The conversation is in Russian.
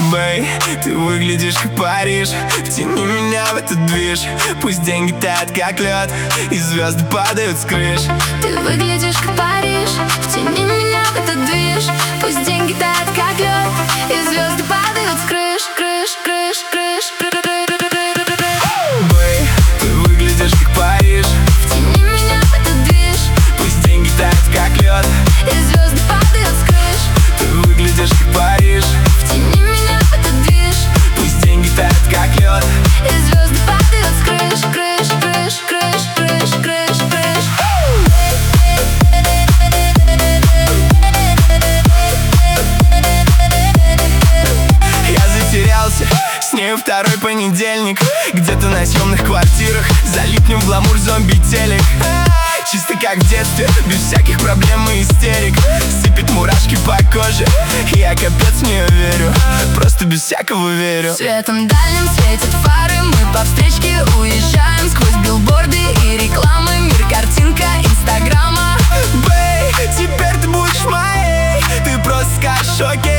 Бэй, ты выглядишь как Париж. Втяни меня в этот движ. Пусть деньги тают как лед и звезды падают с крыш. Ты выглядишь как Париж. Втяни меня в этот движ. Пусть деньги тают как лед и звезды падают с крыш. Крыш, крыш, крыш, крыш. Бэй, ты выглядишь как Париж. Втяни меня в этот движ. Пусть деньги тают как лед и звезды падают с крыш. Ты выглядишь как Париж. Втяни меня в этот движ. Пусть деньги тают как лед и звезды падают с крыш. Крыш, крыш, крыш, крыш, крыш, крыш. Я затерялся с нею второй понедельник. Где-то на съемных квартирах залипнем в гламур зомби-телек. Чисто как в детстве, без всяких проблем и истерик. Сыпет мурашки по коже, я капец в нее верю. Просто без всякого верю. Светом дальним светят фары. Мы по встречке уезжаем сквозь билборды и рекламы. Мир, картинка инстаграма. Бэй, теперь ты будешь моей. Ты просто скажешь окей.